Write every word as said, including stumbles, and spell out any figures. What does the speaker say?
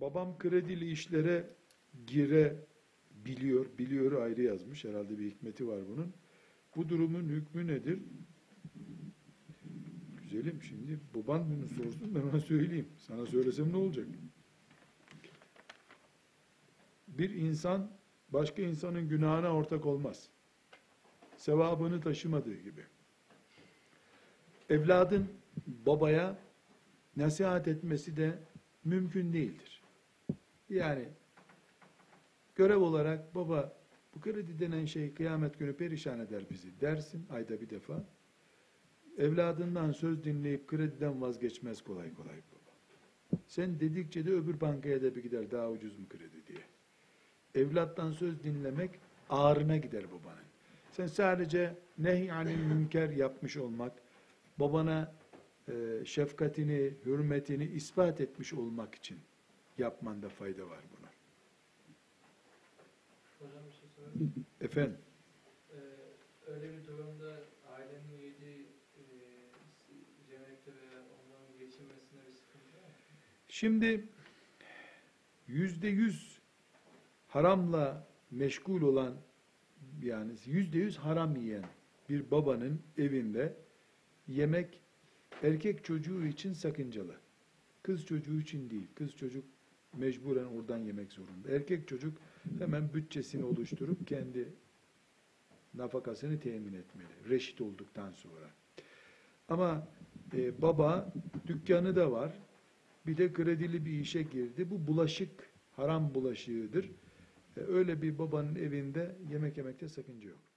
Babam kredili işlere girebiliyor, biliyor ayrı yazmış. Herhalde bir hikmeti var bunun. Bu durumun hükmü nedir? Güzelim, şimdi baban bunu sorsun, ben ona söyleyeyim. Sana söylesem ne olacak? Bir insan başka insanın günahına ortak olmaz. Sevabını taşımadığı gibi. Evladın babaya nasihat etmesi de mümkün değildir. Yani görev olarak baba bu kredi denen şey kıyamet günü perişan eder bizi dersin ayda bir defa. Evladından söz dinleyip krediden vazgeçmez kolay kolay baba. Sen dedikçe de öbür bankaya da bir gider, daha ucuz mu kredi diye. Evlattan söz dinlemek ağrına gider babanın. Sen sadece nehy-anil münker yapmış olmak, babana e, şefkatini, hürmetini ispat etmiş olmak için yapmanda fayda var buna. Hocam bir şey sorabilir miyim? Efendim? Ee, öyle bir durumda ailenin yediği e, cennette veya onların geçinmesine bir sıkıntı var mı? Şimdi yüzde yüz haramla meşgul olan, yani yüzde yüz haram yiyen bir babanın evinde yemek erkek çocuğu için sakıncalı. Kız çocuğu için değil. Kız çocuk mecburen oradan yemek zorunda. Erkek çocuk hemen bütçesini oluşturup kendi nafakasını temin etmeli. Reşit olduktan sonra. Ama e, baba dükkanı da var. Bir de kredili bir işe girdi. Bu bulaşık, haram bulaşığıdır. E, öyle bir babanın evinde yemek yemekte sakınca yok.